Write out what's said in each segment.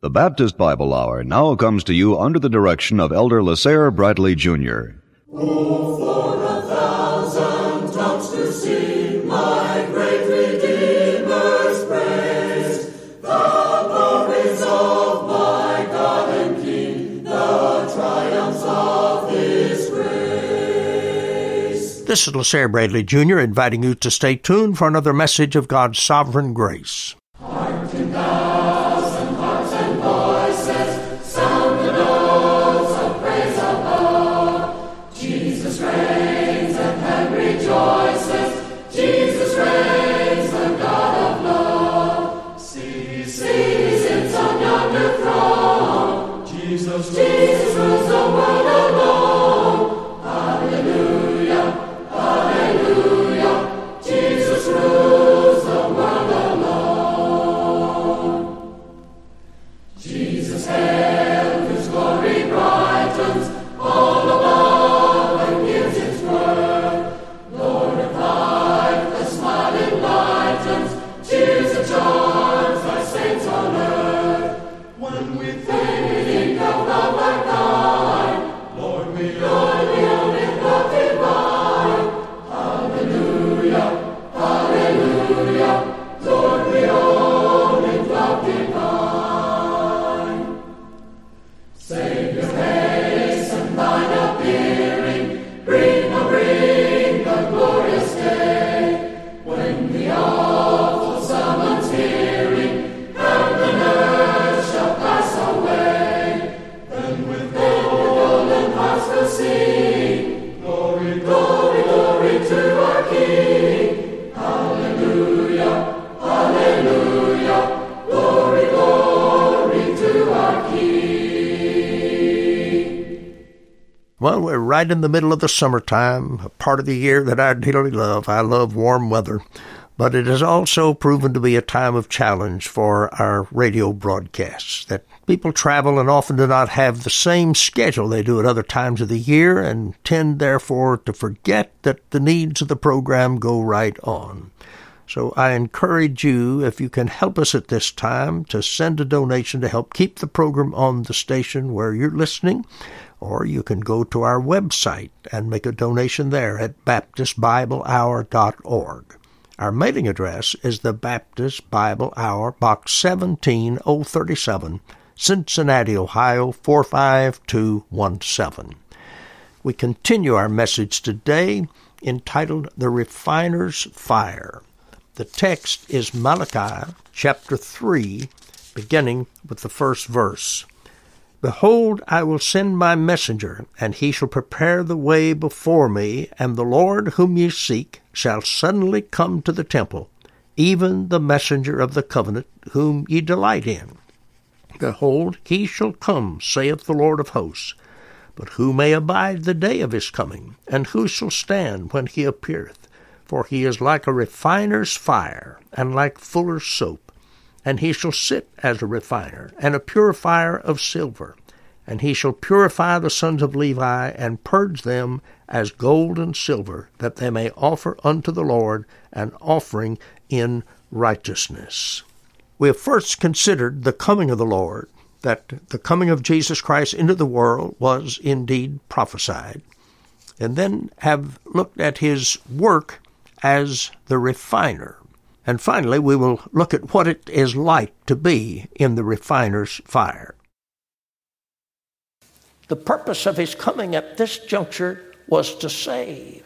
The Baptist Bible Hour now comes to you under the direction of Elder LaSalle Bradley Jr. Oh, for 1,000 tongues to sing my great Redeemer's praise, the glories of my God and King, the triumphs of His grace. This is LaSalle Bradley Jr. inviting you to stay tuned for another message of God's sovereign grace. Jesus rules the world alone. Hallelujah, hallelujah. Jesus rules the world alone. Jesus hail, whose glory brightens all above and gives its word. Lord of light, the smile enlightens, cheers and charms thy saints on earth. When we think of love like thine, Lord, we only love divine. Hallelujah, hallelujah, Lord, we only love divine. Savior, hasten thine appearing, bring the glorious day, when the awful summons hearing, heaven and earth shall pass away. Then with golden hearts we'll sing, glory, glory, glory to our King. Hallelujah, hallelujah, glory, glory to our King. Well, we're right in the middle of the summertime, a part of the year that I dearly love. I love warm weather, but it has also proven to be a time of challenge for our radio broadcasts, that people travel and often do not have the same schedule they do at other times of the year and tend, therefore, to forget that the needs of the program go right on. So I encourage you, if you can help us at this time, to send a donation to help keep the program on the station where you're listening, or you can go to our website and make a donation there at baptistbiblehour.org. Our mailing address is the Baptist Bible Hour, Box 17037, Cincinnati, Ohio 45217. We continue our message today entitled The Refiner's Fire. The text is Malachi chapter 3, beginning with the first verse. Behold, I will send my messenger, and he shall prepare the way before me, and the Lord whom ye seek shall suddenly come to the temple, even the messenger of the covenant whom ye delight in. Behold, he shall come, saith the Lord of hosts. But who may abide the day of his coming? And who shall stand when he appeareth? For he is like a refiner's fire, and like fuller's soap. And he shall sit as a refiner, and a purifier of silver. And he shall purify the sons of Levi, and purge them as gold and silver, that they may offer unto the Lord an offering in righteousness. We have first considered the coming of the Lord, that the coming of Jesus Christ into the world was indeed prophesied, and then have looked at his work as the refiner. And finally, we will look at what it is like to be in the refiner's fire. The purpose of his coming at this juncture was to save.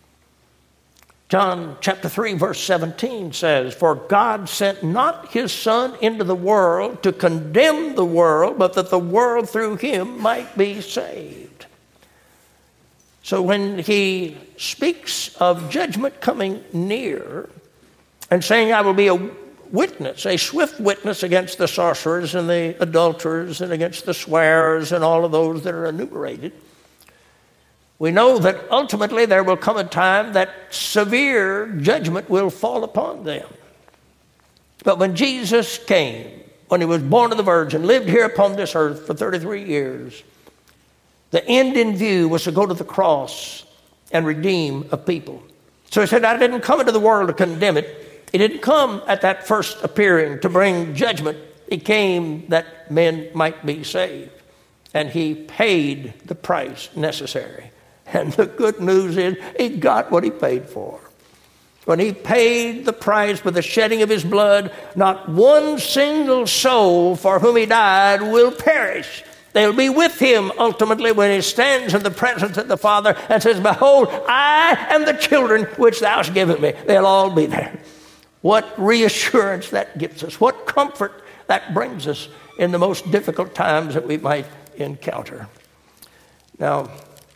John chapter 3, verse 17 says, For God sent not his Son into the world to condemn the world, but that the world through him might be saved. So when he speaks of judgment coming near, and saying, I will be a witness, a swift witness against the sorcerers and the adulterers and against the swearers and all of those that are enumerated, we know that ultimately there will come a time that severe judgment will fall upon them. But when Jesus came, when he was born of the Virgin, lived here upon this earth for 33 years, the end in view was to go to the cross and redeem a people. So he said, I didn't come into the world to condemn it. He didn't come at that first appearing to bring judgment. He came that men might be saved, and he paid the price necessary. And the good news is he got what he paid for. When he paid the price with the shedding of his blood, not one single soul for whom he died will perish. They'll be with him ultimately when he stands in the presence of the Father and says, "Behold, I and the children which thou hast given me." They'll all be there. What reassurance that gives us. What comfort that brings us in the most difficult times that we might encounter. Now,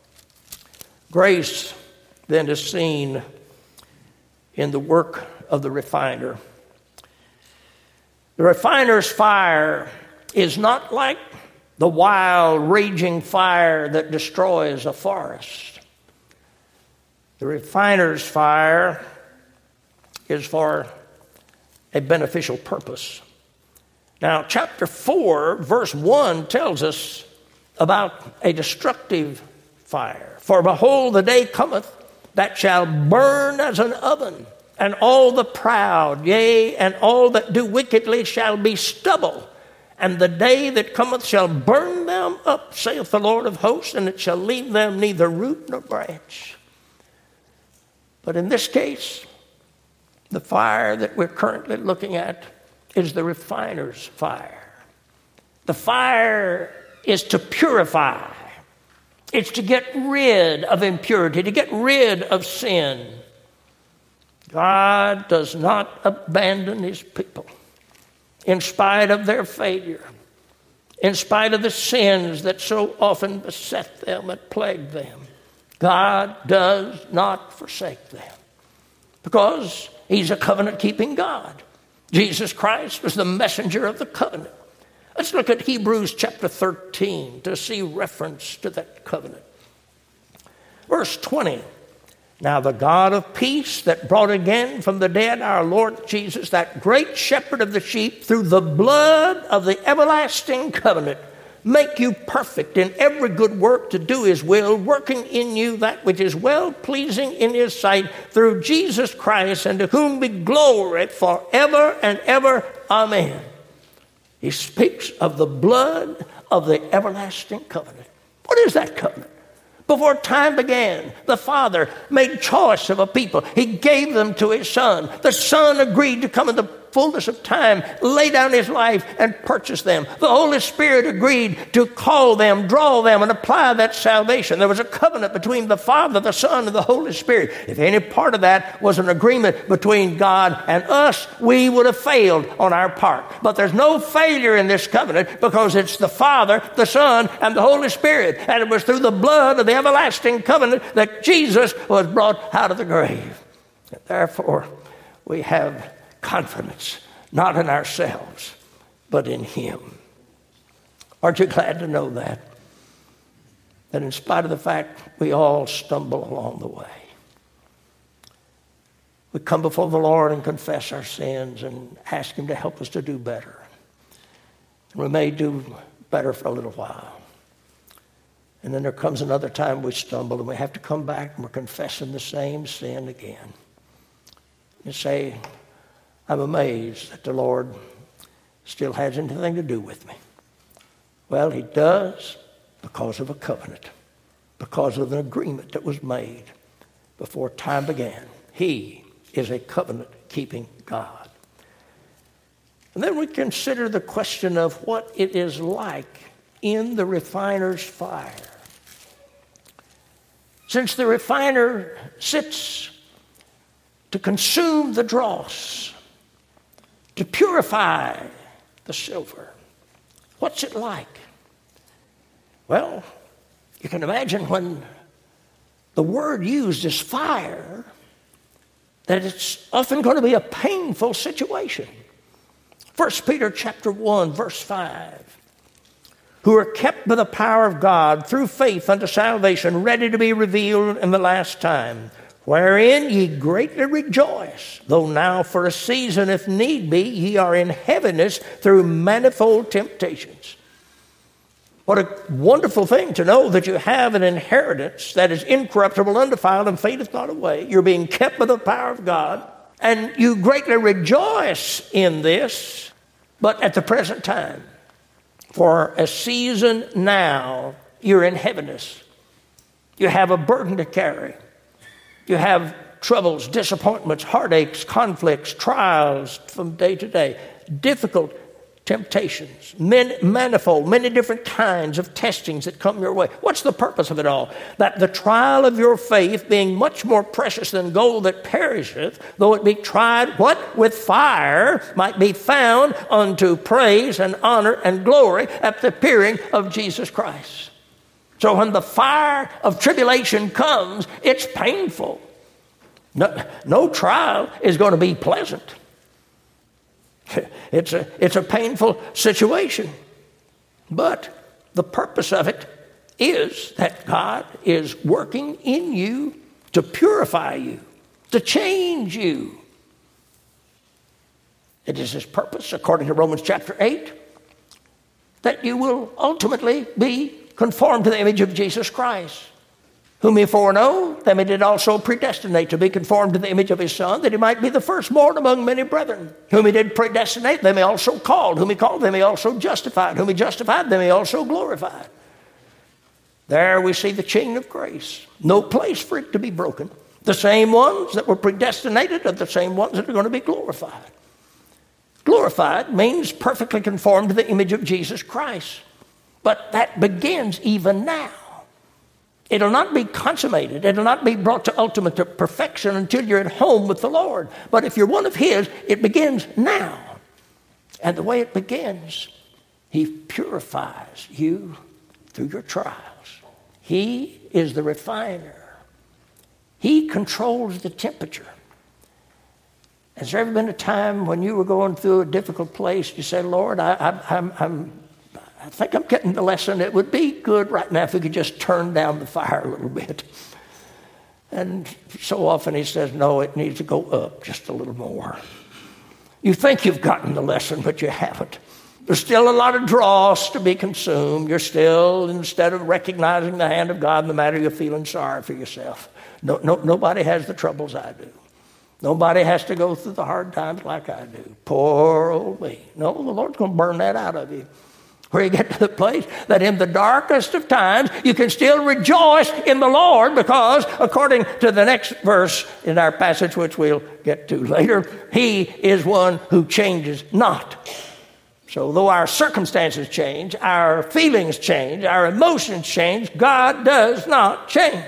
grace then is seen in the work of the refiner. The refiner's fire is not like the wild, raging fire that destroys a forest. The refiner's fire is for a beneficial purpose. Now, chapter 4, verse 1 tells us about a destructive fire. "For behold, the day cometh that shall burn as an oven, and all the proud, yea, and all that do wickedly shall be stubble. And the day that cometh shall burn them up, saith the Lord of hosts, and it shall leave them neither root nor branch." But in this case, the fire that we're currently looking at is the refiner's fire. The fire is to purify. It's to get rid of impurity, to get rid of sin. God does not abandon his people in spite of their failure, in spite of the sins that so often beset them and plague them. God does not forsake them because he's a covenant-keeping God. Jesus Christ was the messenger of the covenant. Let's look at Hebrews chapter 13 to see reference to that covenant. Verse 20. "Now the God of peace that brought again from the dead our Lord Jesus, that great shepherd of the sheep, through the blood of the everlasting covenant, make you perfect in every good work to do his will, working in you that which is well-pleasing in his sight, through Jesus Christ, and to whom be glory forever and ever. Amen." He speaks of the blood of the everlasting covenant. What is that covenant? Before time began, the Father made choice of a people. He gave them to his Son. The Son agreed to come in the fullness of time, lay down his life, and purchase them. The Holy Spirit agreed to call them, draw them, and apply that salvation. There was a covenant between the Father, the Son, and the Holy Spirit. If any part of that was an agreement between God and us, we would have failed on our part. But there's no failure in this covenant because it's the Father, the Son, and the Holy Spirit. And it was through the blood of the everlasting covenant that Jesus was brought out of the grave. And therefore, we have confidence, not in ourselves, but in him. Aren't you glad to know that? That in spite of the fact we all stumble along the way, we come before the Lord and confess our sins and ask him to help us to do better. And we may do better for a little while. And then there comes another time we stumble and we have to come back and we're confessing the same sin again. And say, "I'm amazed that the Lord still has anything to do with me." Well, he does because of a covenant, because of an agreement that was made before time began. He is a covenant-keeping God. And then we consider the question of what it is like in the refiner's fire. Since the refiner sits to consume the dross, to purify the silver, what's it like? Well, you can imagine when the word used is fire, that it's often going to be a painful situation. 1 Peter chapter 1, verse 5. "Who are kept by the power of God through faith unto salvation, ready to be revealed in the last time, wherein ye greatly rejoice, though now for a season, if need be, ye are in heaviness through manifold temptations." What a wonderful thing to know that you have an inheritance that is incorruptible, undefiled, and fadeth not away. You're being kept by the power of God, and you greatly rejoice in this But at the present time, for a season now, you're in heaviness. You have a burden to carry. You have troubles, disappointments, heartaches, conflicts, trials from day to day, difficult temptations, manifold, many different kinds of testings that come your way. What's the purpose of it all? That the trial of your faith, being much more precious than gold that perisheth, though it be tried, what? With fire, might be found unto praise and honor and glory at the appearing of Jesus Christ. So when the fire of tribulation comes, it's painful. No trial is going to be pleasant. It's a painful situation. But the purpose of it is that God is working in you to purify you, to change you. It is His purpose, according to Romans chapter 8, that you will ultimately be conformed to the image of Jesus Christ. Whom He foreknow, them He did also predestinate to be conformed to the image of His Son, that He might be the firstborn among many brethren. Whom He did predestinate, them He also called. Whom He called, them He also justified. Whom He justified, them He also glorified. There we see the chain of grace. No place for it to be broken. The same ones that were predestinated are the same ones that are going to be glorified. Glorified means perfectly conformed to the image of Jesus Christ. But that begins even now. It'll not be consummated. It'll not be brought to ultimate perfection until you're at home with the Lord. But if you're one of His, it begins now. And the way it begins, He purifies you through your trials. He is the refiner. He controls the temperature. Has there ever been a time when you were going through a difficult place, you said, Lord, I think I'm getting the lesson. It would be good right now if we could just turn down the fire a little bit. And so often He says, no, it needs to go up just a little more. You think you've gotten the lesson, but you haven't. There's still a lot of dross to be consumed. You're still, instead of recognizing the hand of God in the matter, you're feeling sorry for yourself. Nobody has the troubles I do. Nobody has to go through the hard times like I do. Poor old me. No, the Lord's going to burn that out of you. Where you get to the place that in the darkest of times, you can still rejoice in the Lord because, according to the next verse in our passage, which we'll get to later, He is one who changes not. So though our circumstances change, our feelings change, our emotions change, God does not change.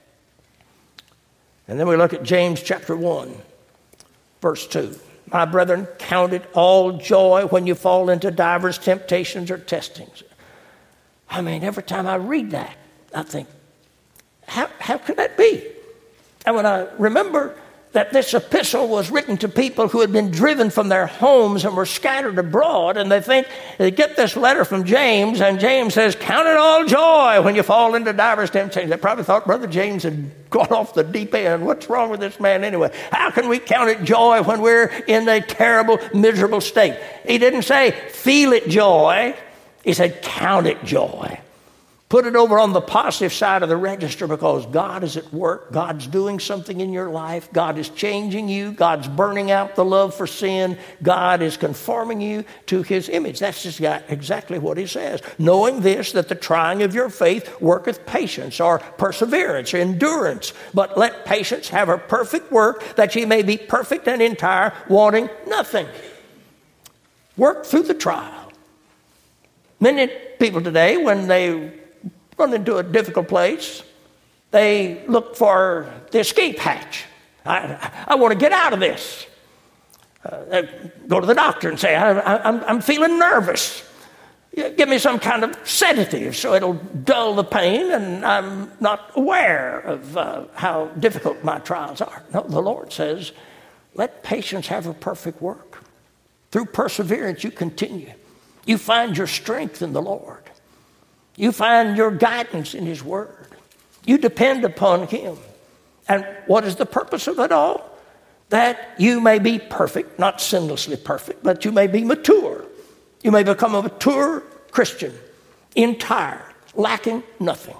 And then we look at James chapter 1, verse 2. My brethren, count it all joy when you fall into divers temptations or testings. I mean, every time I read that, I think, how could that be? And when I remember that this epistle was written to people who had been driven from their homes and were scattered abroad, and they get this letter from James, and James says, count it all joy when you fall into divers temptations. They probably thought Brother James had gone off the deep end. What's wrong with this man anyway? How can we count it joy when we're in a terrible, miserable state? He didn't say, feel it joy. He said, count it joy. Put it over on the positive side of the register because God is at work. God's doing something in your life. God is changing you. God's burning out the love for sin. God is conforming you to His image. That's just exactly what He says. Knowing this, that the trying of your faith worketh patience or perseverance or endurance. But let patience have her perfect work, that ye may be perfect and entire, wanting nothing. Work through the trial. Many people today, when they run into a difficult place, they look for the escape hatch. I want to get out of this. Go to the doctor and say, I'm feeling nervous. Give me some kind of sedative so it'll dull the pain and I'm not aware of how difficult my trials are. No, the Lord says, let patience have her perfect work. Through perseverance you continue. You find your strength in the Lord. You find your guidance in His Word. You depend upon Him. And what is the purpose of it all? That you may be perfect, not sinlessly perfect, but you may be mature. You may become a mature Christian, entire, lacking nothing.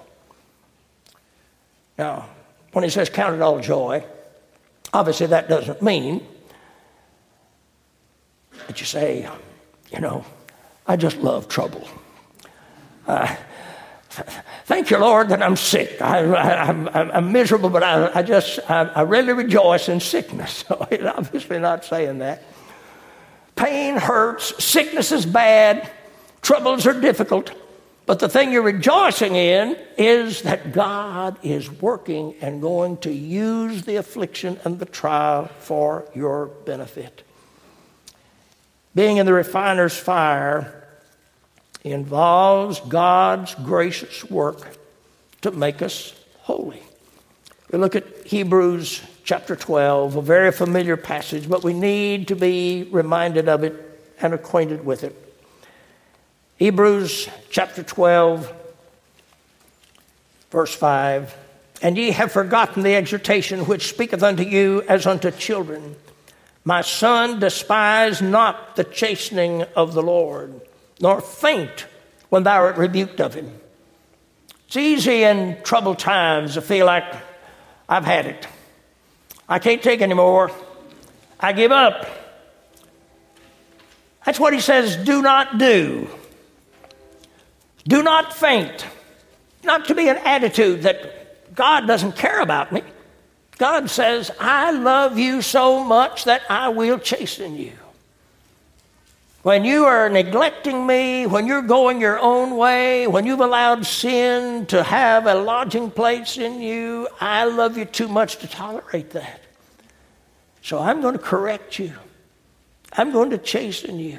Now, when He says count it all joy, obviously that doesn't mean that you say, You know, I just love trouble. Thank you, Lord, that I'm sick. I'm miserable, but I really rejoice in sickness. So he's obviously not saying that. Pain hurts. Sickness is bad. Troubles are difficult. But the thing you're rejoicing in is that God is working and going to use the affliction and the trial for your benefit. Being in the refiner's fire involves God's gracious work to make us holy. We look at Hebrews chapter 12, a very familiar passage, but we need to be reminded of it and acquainted with it. Hebrews chapter 12, verse 5. And ye have forgotten the exhortation which speaketh unto you as unto children. My son, despise not the chastening of the Lord, nor faint when thou art rebuked of him. It's easy in troubled times to feel like I've had it. I can't take anymore. I give up. That's what he says, do not do. Do not faint. Not to be an attitude that God doesn't care about me. God says, I love you so much that I will chasten you. When you are neglecting me, when you're going your own way, when you've allowed sin to have a lodging place in you, I love you too much to tolerate that. So I'm going to correct you. I'm going to chasten you.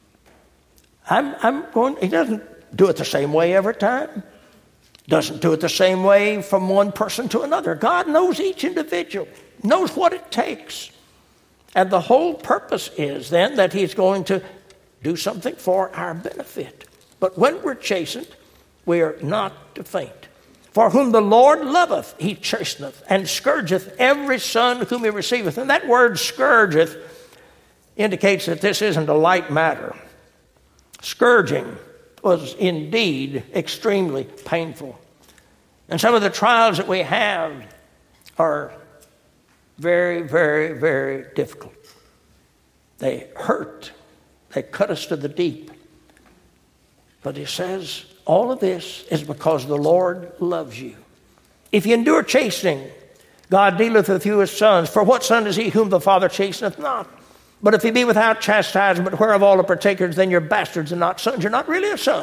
He doesn't do it the same way every time. Doesn't do it the same way from one person to another. God knows each individual, knows what it takes. And the whole purpose is then that he's going to do something for our benefit. But when we're chastened, we are not to faint. For whom the Lord loveth, he chasteneth, and scourgeth every son whom he receiveth. And that word scourgeth indicates that this isn't a light matter. Scourging was indeed extremely painful. And some of the trials that we have are very, very, very difficult. They hurt. They cut us to the deep. But he says, all of this is because the Lord loves you. If you endure chastening, God dealeth with you as sons. For what son is he whom the Father chasteneth not? But if he be without chastisement, whereof all are partakers, then you're bastards and not sons. You're not really a son.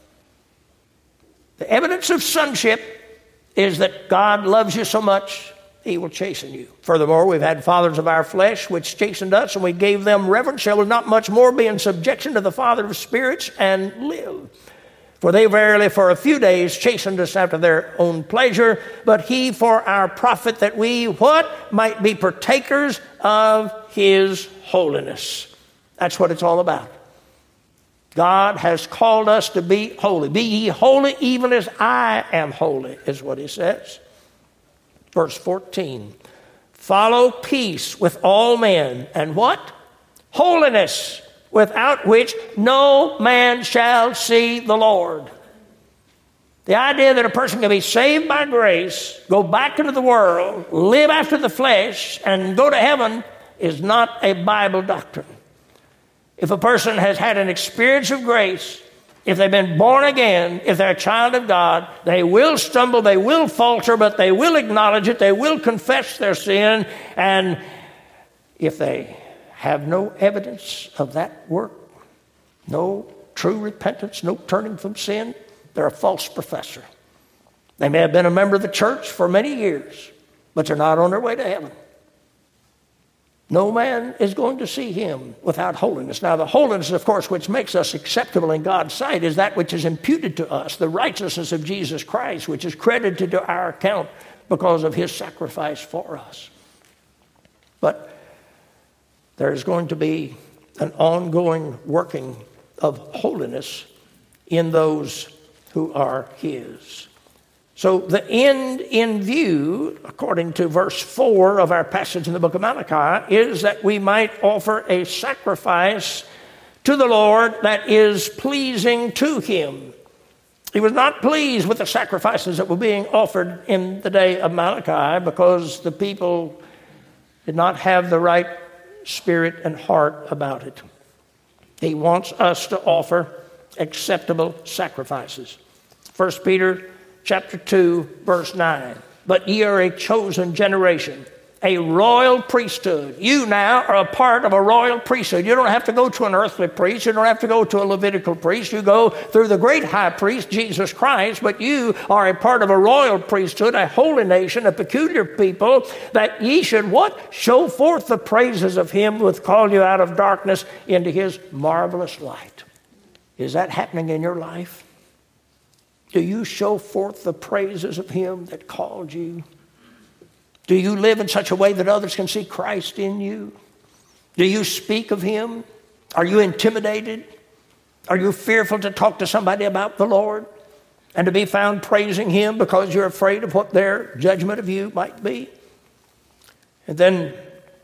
The evidence of sonship is that God loves you so much, he will chasten you. Furthermore, we've had fathers of our flesh which chastened us, and we gave them reverence. Shall we not much more be in subjection to the Father of spirits and live? For they verily for a few days chastened us after their own pleasure, but he for our profit, that we, what? Might be partakers of his holiness. That's what it's all about. God has called us to be holy. Be ye holy even as I am holy, is what he says. Verse 14. Follow peace with all men, and what? Holiness, without which no man shall see the Lord. The idea that a person can be saved by grace, go back into the world, live after the flesh, and go to heaven is not a Bible doctrine. If a person has had an experience of grace, if they've been born again, if they're a child of God, they will stumble, they will falter, but they will acknowledge it, they will confess their sin, and if they have no evidence of that work, no true repentance, no turning from sin, they're a false professor. They may have been a member of the church for many years, but they're not on their way to heaven. No man is going to see him without holiness. Now, the holiness, of course, which makes us acceptable in God's sight is that which is imputed to us, the righteousness of Jesus Christ, which is credited to our account because of his sacrifice for us. But there's going to be an ongoing working of holiness in those who are his. So the end in view, according to verse 4 of our passage in the book of Malachi, is that we might offer a sacrifice to the Lord that is pleasing to him. He was not pleased with the sacrifices that were being offered in the day of Malachi because the people did not have the right spirit and heart about it. He wants us to offer acceptable sacrifices. 1 Peter chapter 2, verse 9. But ye are a chosen generation, a royal priesthood. You now are a part of a royal priesthood. You don't have to go to an earthly priest. You don't have to go to a Levitical priest. You go through the great high priest, Jesus Christ. But you are a part of a royal priesthood, a holy nation, a peculiar people, that ye should what? Show forth the praises of him who hath called you out of darkness into his marvelous light. Is that happening in your life? Do you show forth the praises of him that called you? Do you live in such a way that others can see Christ in you? Do you speak of him? Are you intimidated? Are you fearful to talk to somebody about the Lord and to be found praising him because you're afraid of what their judgment of you might be? And then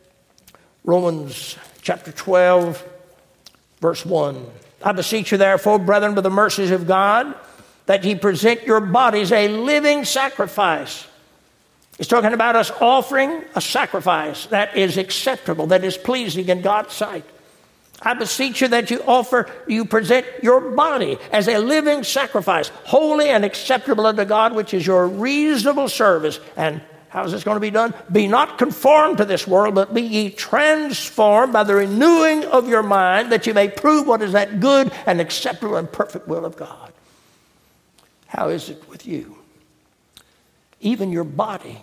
Romans chapter 12, verse 1. I beseech you therefore, brethren, by the mercies of God, that ye present your bodies a living sacrifice. He's talking about us offering a sacrifice that is acceptable, that is pleasing in God's sight. I beseech you that you present your body as a living sacrifice, holy and acceptable unto God, which is your reasonable service. And how is this going to be done? Be not conformed to this world, but be ye transformed by the renewing of your mind, that you may prove what is that good and acceptable and perfect will of God. How is it with you? Even your body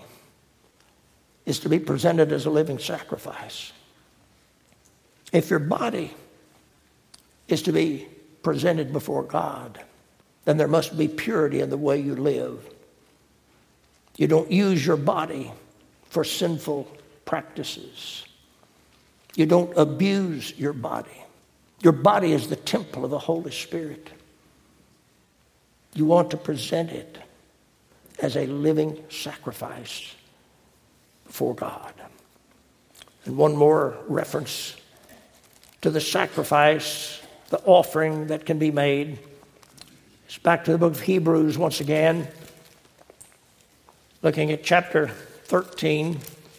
is to be presented as a living sacrifice. If your body is to be presented before God, then there must be purity in the way you live. You don't use your body for sinful practices. You don't abuse your body. Your body is the temple of the Holy Spirit. You want to present it as a living sacrifice before God. And one more reference to the sacrifice, the offering that can be made. It's back to the book of Hebrews once again, looking at chapter 13,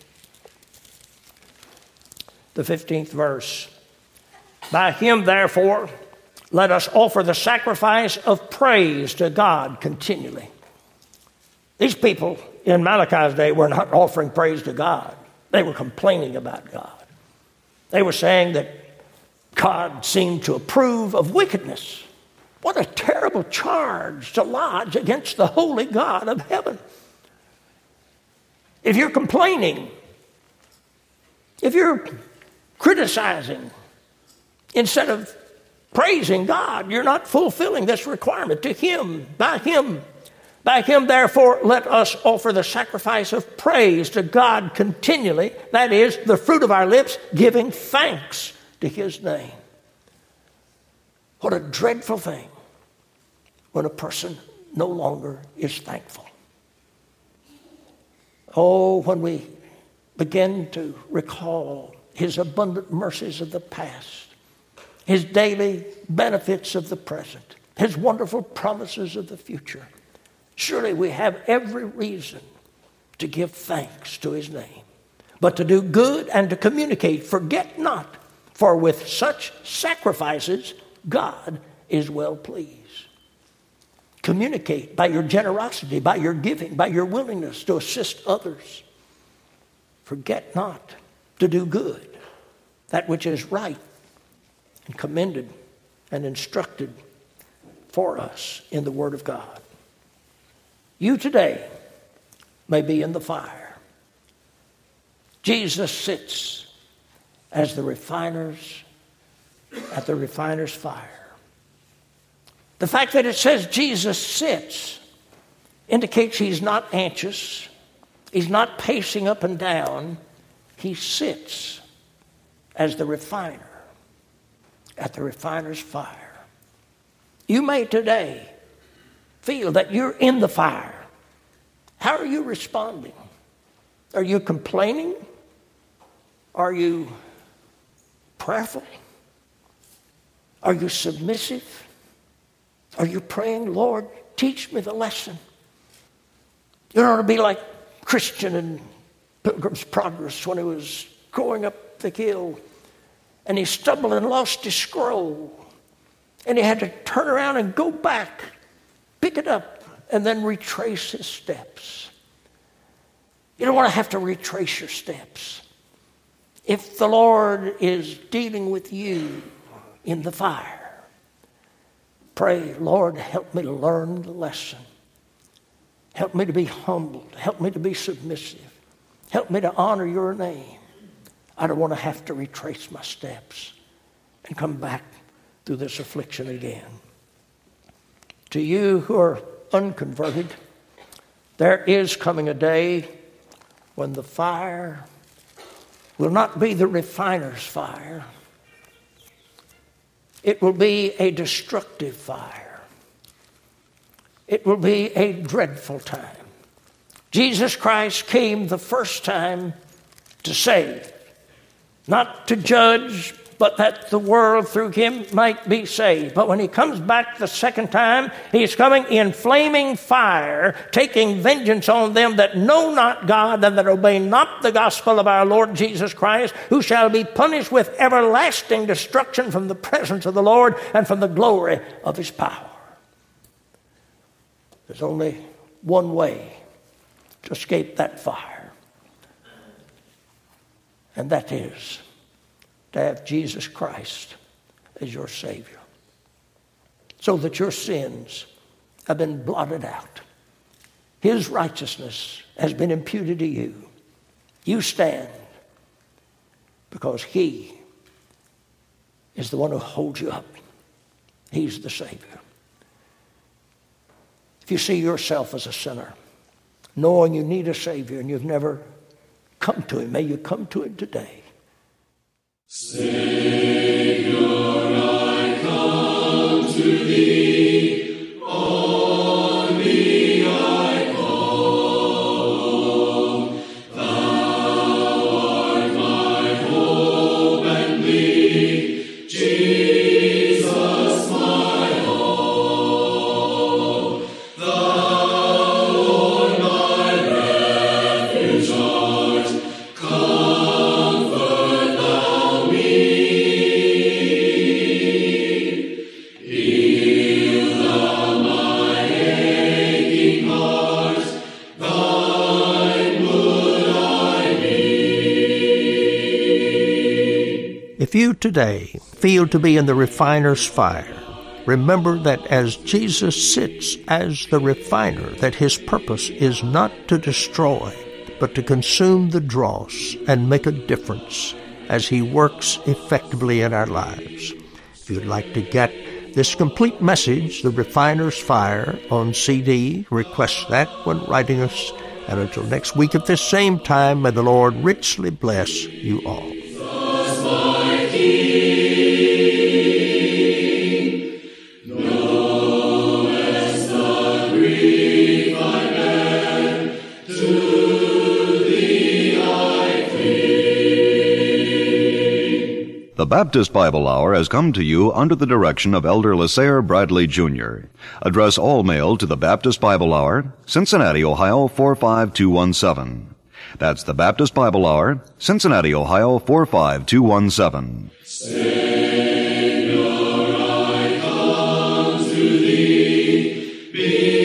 the 15th verse. By him, therefore, let us offer the sacrifice of praise to God continually. These people in Malachi's day were not offering praise to God. They were complaining about God. They were saying that God seemed to approve of wickedness. What a terrible charge to lodge against the holy God of heaven. If you're complaining, if you're criticizing, instead of praising God, you're not fulfilling this requirement. To him, by him, therefore, let us offer the sacrifice of praise to God continually. That is, the fruit of our lips, giving thanks to his name. What a dreadful thing when a person no longer is thankful. Oh, when we begin to recall his abundant mercies of the past, his daily benefits of the present, his wonderful promises of the future, surely we have every reason to give thanks to his name. But to do good and to communicate, forget not, for with such sacrifices God is well pleased. Communicate by your generosity, by your giving, by your willingness to assist others. Forget not to do good, that which is right and commended and instructed for us in the Word of God. You today may be in the fire. Jesus sits as the refiners at the refiner's fire. The fact that it says Jesus sits indicates he's not anxious. He's not pacing up and down. He sits as the refiner at the refiner's fire. You may today feel that you're in the fire. How are you responding? Are you complaining? Are you prayerful? Are you submissive? Are you praying, Lord, teach me the lesson? You don't want to be like Christian in Pilgrim's Progress when he was going up the hill and he stumbled and lost his scroll. And he had to turn around and go back, pick it up, and then retrace his steps. You don't want to have to retrace your steps. If the Lord is dealing with you in the fire, pray, Lord, help me to learn the lesson. Help me to be humbled. Help me to be submissive. Help me to honor your name. I don't want to have to retrace my steps and come back through this affliction again. To you who are unconverted, there is coming a day when the fire will not be the refiner's fire. It will be a destructive fire. It will be a dreadful time. Jesus Christ came the first time to save, not to judge, but that the world through him might be saved. But when he comes back the second time, he's coming in flaming fire, taking vengeance on them that know not God and that obey not the gospel of our Lord Jesus Christ, who shall be punished with everlasting destruction from the presence of the Lord and from the glory of his power. There's only one way to escape that fire, and that is to have Jesus Christ as your Savior, so that your sins have been blotted out. His righteousness has been imputed to you. You stand because he is the one who holds you up. He's the Savior. If you see yourself as a sinner, knowing you need a Savior and you've never come to him, may you come to him today. Savior, I come to thee, on thee I call. Thou art my hope and thee, Jesus my all. Thou, Lord, my refuge art, comfort thou me. Heal thou my aching heart, thine would I be. If you today feel to be in the refiner's fire, remember that as Jesus sits as the refiner, that his purpose is not to destroy, but to consume the dross and make a difference as he works effectively in our lives. If you'd like to get this complete message, The Refiner's Fire, on CD, request that when writing us. And until next week at this same time, may the Lord richly bless you all. Jesus, my King, knowest the grief I bear, to thee I cling. The Baptist Bible Hour has come to you under the direction of Elder Lasair Bradley, Jr. Address all mail to the Baptist Bible Hour, Cincinnati, Ohio 45217. That's the Baptist Bible Hour, Cincinnati, Ohio 45217. Savior, I come to thee,